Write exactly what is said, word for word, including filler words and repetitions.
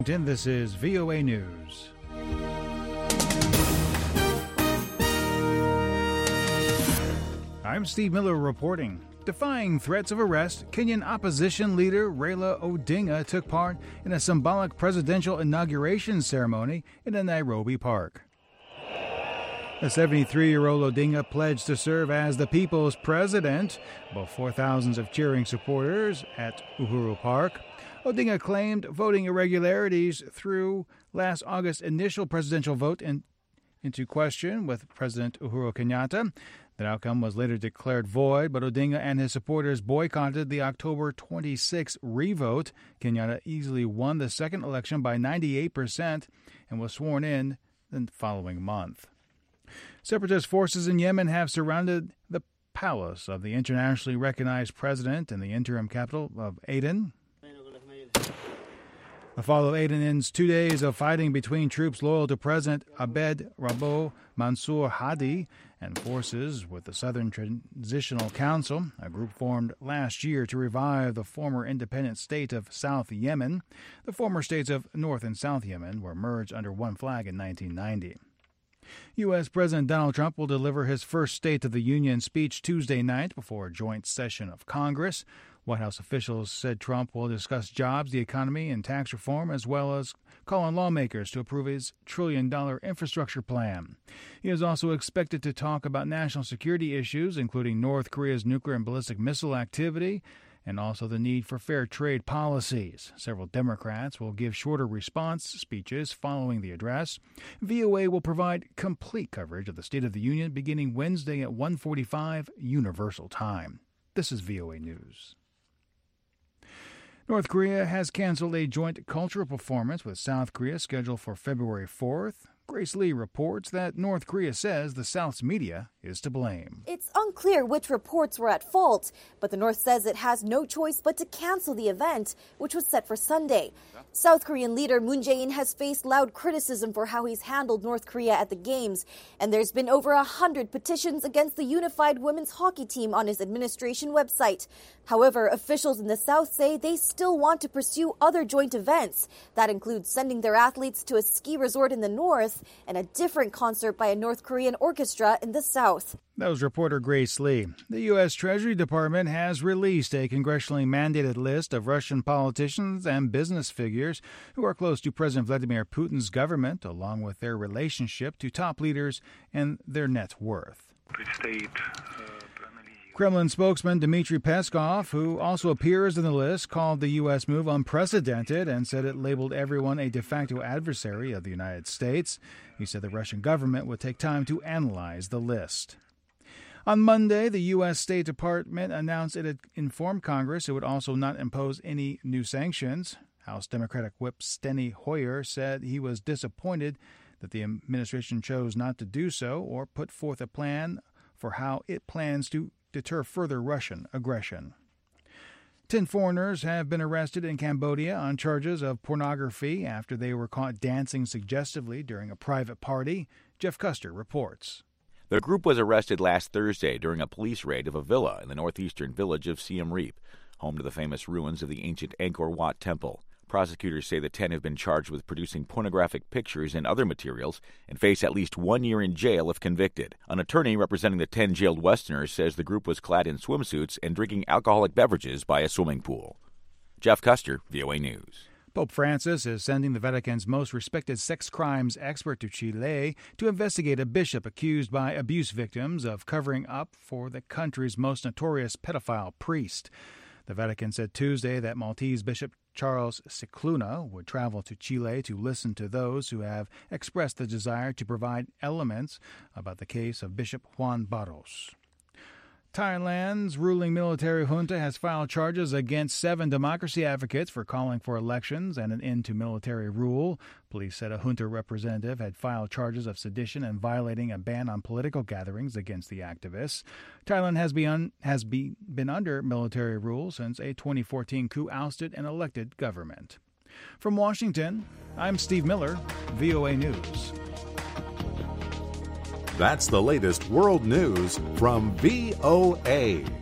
This is V O A News. I'm Steve Miller reporting. Defying threats of arrest, Kenyan opposition leader Raila Odinga took part in a symbolic presidential inauguration ceremony in a Nairobi park. The seventy-three-year-old Odinga pledged to serve as the people's president before thousands of cheering supporters at Uhuru Park. Odinga claimed voting irregularities threw last August's initial presidential vote in, into question with President Uhuru Kenyatta. That outcome was later declared void, but Odinga and his supporters boycotted the October twenty-sixth revote. Kenyatta easily won the second election by ninety-eight percent and was sworn in the following month. Separatist forces in Yemen have surrounded the palace of the internationally recognized president in the interim capital of Aden. The fall of Aden ends two days of fighting between troops loyal to President Abed Rabbo Mansour Hadi and forces with the Southern Transitional Council, a group formed last year to revive the former independent state of South Yemen. The former states of North and South Yemen were merged under one flag in nineteen ninety. U S. President Donald Trump will deliver his first State of the Union speech Tuesday night before a joint session of Congress. White House officials said Trump will discuss jobs, the economy, and tax reform, as well as call on lawmakers to approve his trillion-dollar infrastructure plan. He is also expected to talk about national security issues, including North Korea's nuclear and ballistic missile activity, and also the need for fair trade policies. Several Democrats will give shorter response speeches following the address. V O A will provide complete coverage of the State of the Union beginning Wednesday at one forty-five Universal Time. This is V O A News. North Korea has canceled a joint cultural performance with South Korea scheduled for February fourth. Grace Lee reports that North Korea says the South's media is to blame. It's unclear which reports were at fault, but the North says it has no choice but to cancel the event, which was set for Sunday. South Korean leader Moon Jae-in has faced loud criticism for how he's handled North Korea at the Games, and there's been over a hundred petitions against the unified women's hockey team on his administration website. However, officials in the South say they still want to pursue other joint events. That includes sending their athletes to a ski resort in the North and a different concert by a North Korean orchestra in the South. That was reporter Grace Lee. The U S. Treasury Department has released a congressionally mandated list of Russian politicians and business figures who are close to President Vladimir Putin's government, along with their relationship to top leaders and their net worth. Kremlin spokesman Dmitry Peskov, who also appears in the list, called the U S move unprecedented and said it labeled everyone a de facto adversary of the United States. He said the Russian government would take time to analyze the list. On Monday, the U S. State Department announced it had informed Congress it would also not impose any new sanctions. House Democratic Whip Steny Hoyer said he was disappointed that the administration chose not to do so or put forth a plan for how it plans to deter further Russian aggression. Ten foreigners have been arrested in Cambodia on charges of pornography after they were caught dancing suggestively during a private party. Jeff Custer reports. The group was arrested last Thursday during a police raid of a villa in the northeastern village of Siem Reap, home to the famous ruins of the ancient Angkor Wat Temple. Prosecutors say the ten have been charged with producing pornographic pictures and other materials and face at least one year in jail if convicted. An attorney representing the ten jailed Westerners says the group was clad in swimsuits and drinking alcoholic beverages by a swimming pool. Jeff Custer, V O A News. Pope Francis is sending the Vatican's most respected sex crimes expert to Chile to investigate a bishop accused by abuse victims of covering up for the country's most notorious pedophile priest. The Vatican said Tuesday that Maltese Bishop Charles Cicluna would travel to Chile to listen to those who have expressed the desire to provide elements about the case of Bishop Juan Barros. Thailand's ruling military junta has filed charges against seven democracy advocates for calling for elections and an end to military rule. Police said a junta representative had filed charges of sedition and violating a ban on political gatherings against the activists. Thailand has been, has be, been under military rule since a twenty fourteen coup ousted an elected government. From Washington, I'm Steve Miller, V O A News. That's the latest world news from V O A.